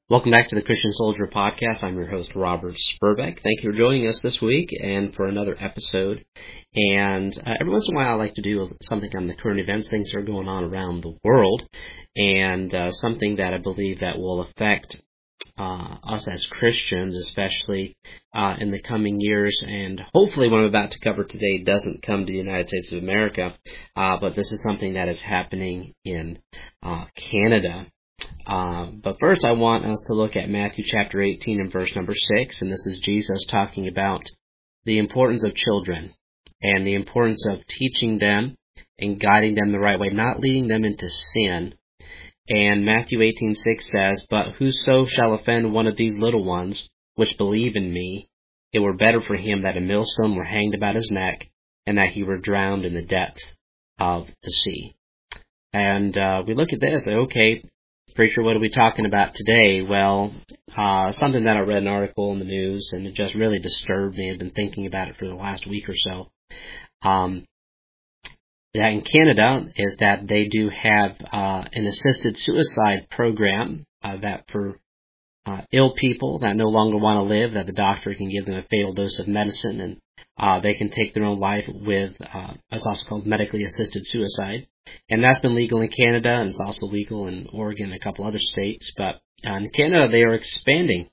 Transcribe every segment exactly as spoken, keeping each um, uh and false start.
Welcome back to the Christian Soldier Podcast. I'm your host, Robert Spurbeck. Thank you for joining us this week and for another episode. And uh, every once in a while I like to do something on the current events, things that are going on around the world, and uh, something that I believe that will affect uh, us as Christians, especially uh, in the coming years. And hopefully what I'm about to cover today doesn't come to the United States of America, uh, but this is something that is happening in uh, Canada. Uh, but first I want us to look at Matthew chapter eighteen and verse number six, and this is Jesus talking about the importance of children and the importance of teaching them and guiding them the right way, not leading them into sin. And Matthew eighteen six says, "But whoso shall offend one of these little ones which believe in me, it were better for him that a millstone were hanged about his neck, and that he were drowned in the depths of the sea." And uh, we look at this, okay, preacher, what are we talking about today? Well, uh, something that I read an article in the news, and it just really disturbed me. I've been thinking about it for the last week or so. Um, that in Canada is that they do have uh, an assisted suicide program uh, that for uh, ill people that no longer want to live, that the doctor can give them a fatal dose of medicine, and uh, they can take their own life with, uh, it's also called medically assisted suicide. And that's been legal in Canada, and it's also legal in Oregon and a couple other states. But uh, in Canada, they are expanding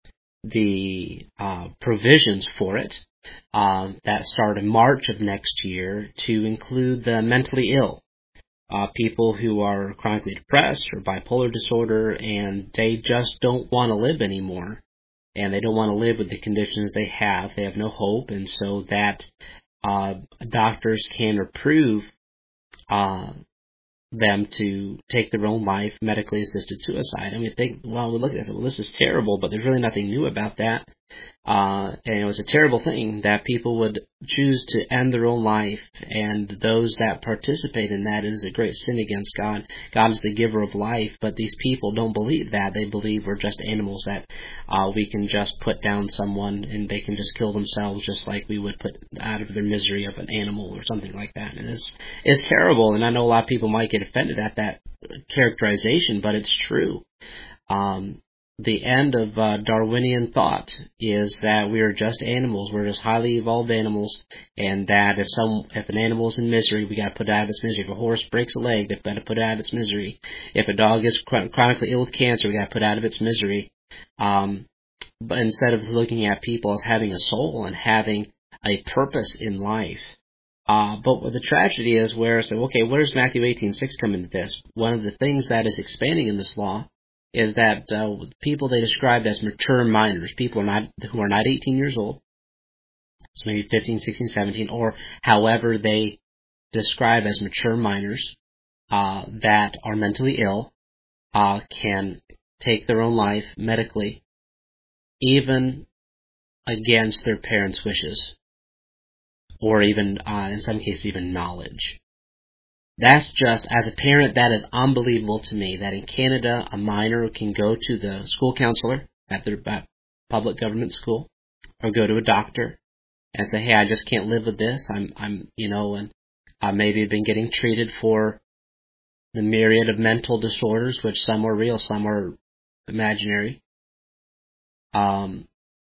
the uh, provisions for it uh, that start in March of next year to include the mentally ill, uh, people who are chronically depressed or bipolar disorder, and they just don't want to live anymore. And they don't want to live with the conditions they have. They have no hope, and so that uh, doctors can approve Uh, them to take their own life, medically assisted suicide. I mean, think, well, we look at this, well, this is terrible, but there's really nothing new about that. Uh, and it was a terrible thing that people would choose to end their own life, and those that participate in that is a great sin against God. God is the giver of life, but these people don't believe that. They believe we're just animals, that uh, we can just put down someone and they can just kill themselves just like we would put out of their misery of an animal or something like that. And it's, it's terrible, and I know a lot of people might get offended at that characterization, but it's true. Um, The end of uh, Darwinian thought is that we are just animals. We're just highly evolved animals, and that if some if an animal is in misery, we got to put it out of its misery. If a horse breaks a leg, they've got to put it out of its misery. If a dog is chronically ill with cancer, we got to put it out of its misery. Um, but instead of looking at people as having a soul and having a purpose in life. Uh, but what the tragedy is, where so okay, where does Matthew eighteen six come into this? One of the things that is expanding in this law is that uh, people they described as mature minors, people are not who are not eighteen years old, so maybe fifteen, sixteen, seventeen, or however they describe as mature minors uh, that are mentally ill, uh, can take their own life medically, even against their parents' wishes, or even, uh, in some cases, even knowledge. That's just, as a parent, that is unbelievable to me, that in Canada, a minor can go to the school counselor at their at public government school, or go to a doctor and say, hey, I just can't live with this. I'm, I'm, you know, and I maybe have been getting treated for the myriad of mental disorders, which some are real, some are imaginary, um,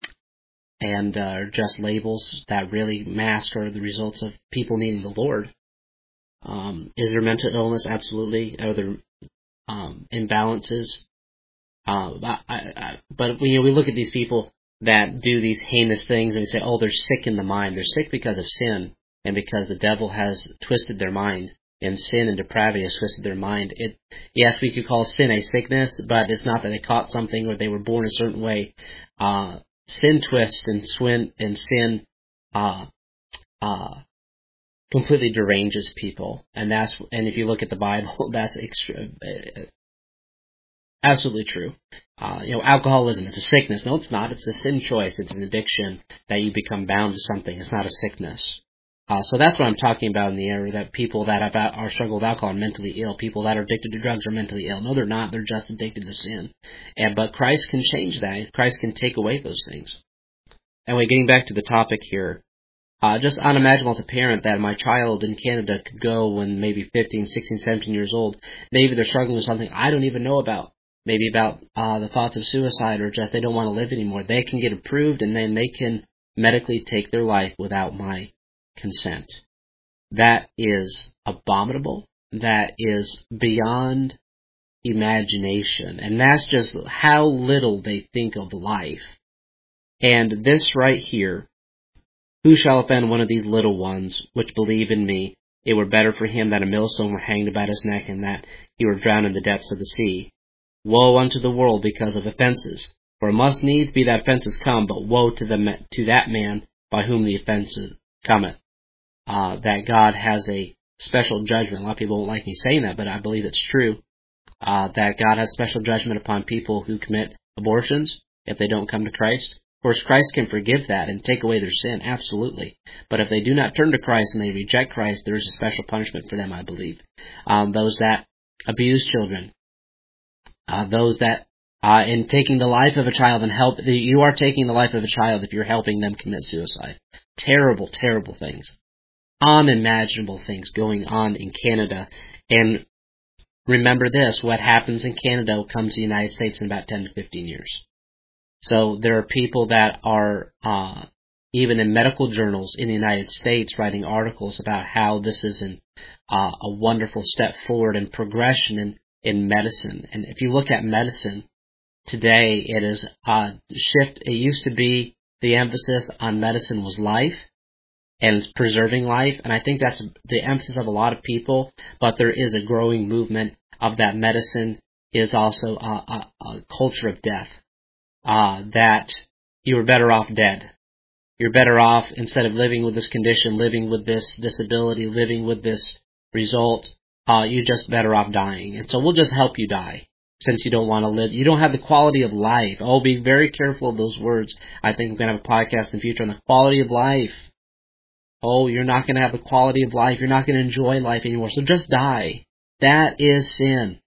and uh, are just labels that really mask are the results of people needing the Lord. Um, is there mental illness? Absolutely. Are there um, imbalances? Uh, I, I, but you know, we look at these people that do these heinous things and we say, oh, they're sick in the mind. They're sick because of sin and because the devil has twisted their mind, and sin and depravity has twisted their mind. It, yes, we could call sin a sickness, but it's not that they caught something or they were born a certain way. Uh, sin twists and swin and sin uh, uh, completely deranges people, and that's and if you look at the Bible, that's extra, uh, absolutely true. Uh, you know, alcoholism, it's a sickness. No, it's not. It's a sin choice. It's an addiction that you become bound to something. It's not a sickness. Uh, so that's what I'm talking about in the area, that people that have are struggle with alcohol are mentally ill. People that are addicted to drugs are mentally ill. No, they're not. They're just addicted to sin. And but Christ can change that. Christ can take away those things. Anyway, getting back to the topic here. Uh, just unimaginable as a parent that my child in Canada could go when maybe fifteen, sixteen, seventeen years old. Maybe they're struggling with something I don't even know about. maybe about uh, the thoughts of suicide, or just they don't want to live anymore, they can get approved, and then they can medically take their life without my consent. That is abominable. That is beyond imagination. And that's just how little they think of life. And this right here, who shall offend one of these little ones which believe in me? It were better for him that a millstone were hanged about his neck, and that he were drowned in the depths of the sea. Woe unto the world because of offenses. For it must needs be that offenses come, but woe to the to that man by whom the offenses cometh. Uh, that God has a special judgment. A lot of people won't like me saying that, but I believe it's true. Uh, that God has special judgment upon people who commit abortions if they don't come to Christ. Of course, Christ can forgive that and take away their sin, absolutely. But if they do not turn to Christ and they reject Christ, there is a special punishment for them, I believe. Um, those that abuse children, uh, those that, uh, in taking the life of a child and help, you are taking the life of a child if you're helping them commit suicide. Terrible, terrible things. Unimaginable things going on in Canada. And remember this, what happens in Canada will come to the United States in about ten to fifteen years. So there are people that are, uh, even in medical journals in the United States, writing articles about how this is an, uh, a wonderful step forward in progression in, in medicine. And if you look at medicine today, it is uh, shift. It used to be the emphasis on medicine was life and it's preserving life, and I think that's the emphasis of a lot of people. But there is a growing movement of that medicine is also a, a, a culture of death. Uh, that you are better off dead. You're better off, instead of living with this condition, living with this disability, living with this result, uh, you're just better off dying. And so we'll just help you die, since you don't want to live. You don't have the quality of life. Oh, be very careful of those words. I think we're going to have a podcast in the future on the quality of life. Oh, you're not going to have the quality of life. You're not going to enjoy life anymore. So just die. That is sin.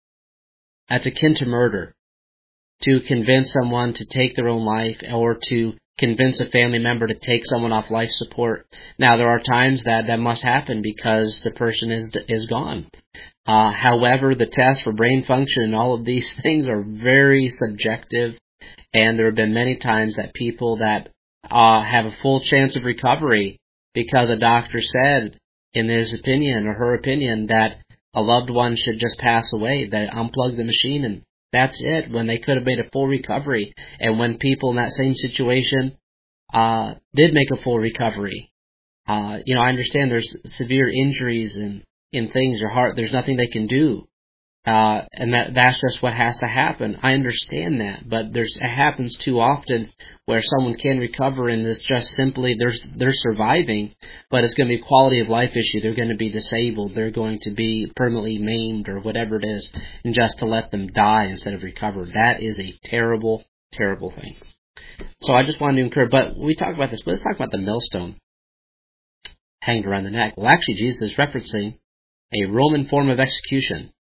That's akin to murder. To convince someone to take their own life, or to convince a family member to take someone off life support. Now, there are times that that must happen because the person is is gone. Uh, however, the tests for brain function and all of these things are very subjective, and there have been many times that people that uh, have a full chance of recovery because a doctor said, in his opinion or her opinion, that a loved one should just pass away, that unplug the machine and that's it, when they could have made a full recovery. And when people in that same situation uh, did make a full recovery, uh, you know, I understand there's severe injuries and in things, your heart, there's nothing they can do. Uh, and that that's just what has to happen. I understand that, but there's it happens too often where someone can recover and it's just simply they're they're surviving, but it's going to be a quality of life issue. They're going to be disabled. They're going to be permanently maimed or whatever it is, and just to let them die instead of recover. That is a terrible, terrible thing. So I just wanted to encourage. But we talk about this. But let's talk about the millstone hanged around the neck. Well, actually, Jesus is referencing a Roman form of execution.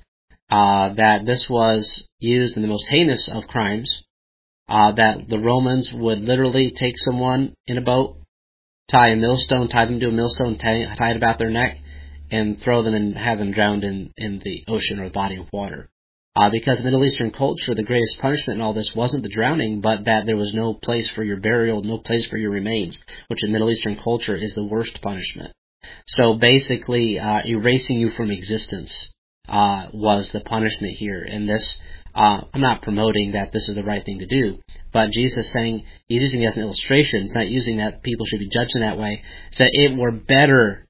Uh, that this was used in the most heinous of crimes, uh, that the Romans would literally take someone in a boat, tie a millstone, tie them to a millstone, tie, tie it about their neck, and throw them and have them drowned in, in the ocean or the body of water. Uh, because Middle Eastern culture, the greatest punishment in all this wasn't the drowning, but that there was no place for your burial, no place for your remains, which in Middle Eastern culture is the worst punishment. So basically, uh, erasing you from existence. Uh, was the punishment here. And this, uh, I'm not promoting that this is the right thing to do, but Jesus is saying, he's using it as an illustration. He's not using that people should be judged in that way. So it were better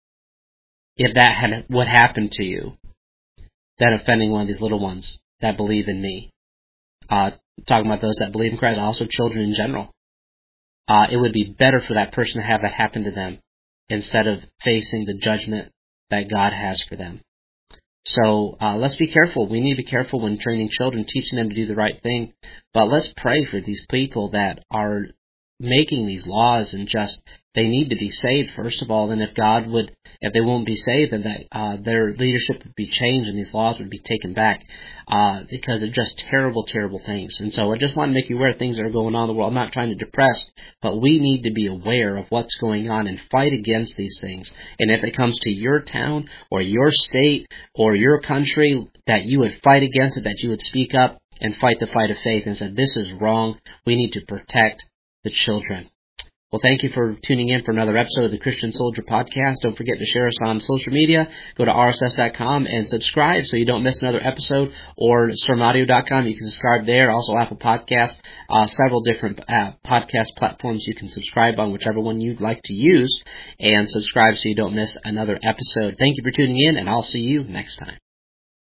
if that had would happen to you than offending one of these little ones that believe in me. Uh, talking about those that believe in Christ, also children in general. Uh, it would be better for that person to have that happen to them instead of facing the judgment that God has for them. So uh, let's be careful. We need to be careful when training children, teaching them to do the right thing. But let's pray for these people that are making these laws and just they need to be saved first of all. And if God would, if they won't be saved, then that uh, their leadership would be changed and these laws would be taken back uh, because of just terrible, terrible things. And so I just want to make you aware of things that are going on in the world. I'm not trying to depress, but we need to be aware of what's going on and fight against these things. And if it comes to your town or your state or your country, that you would fight against it, that you would speak up and fight the fight of faith and say, this is wrong. We need to protect the children. Well, thank you for tuning in for another episode of the Christian Soldier Podcast. Don't forget to share us on social media. Go to R S S dot com and subscribe so you don't miss another episode, or sermon audio dot com. You can subscribe there. Also, Apple Podcasts, uh, several different uh, podcast platforms you can subscribe on, whichever one you'd like to use, and subscribe so you don't miss another episode. Thank you for tuning in, and I'll see you next time.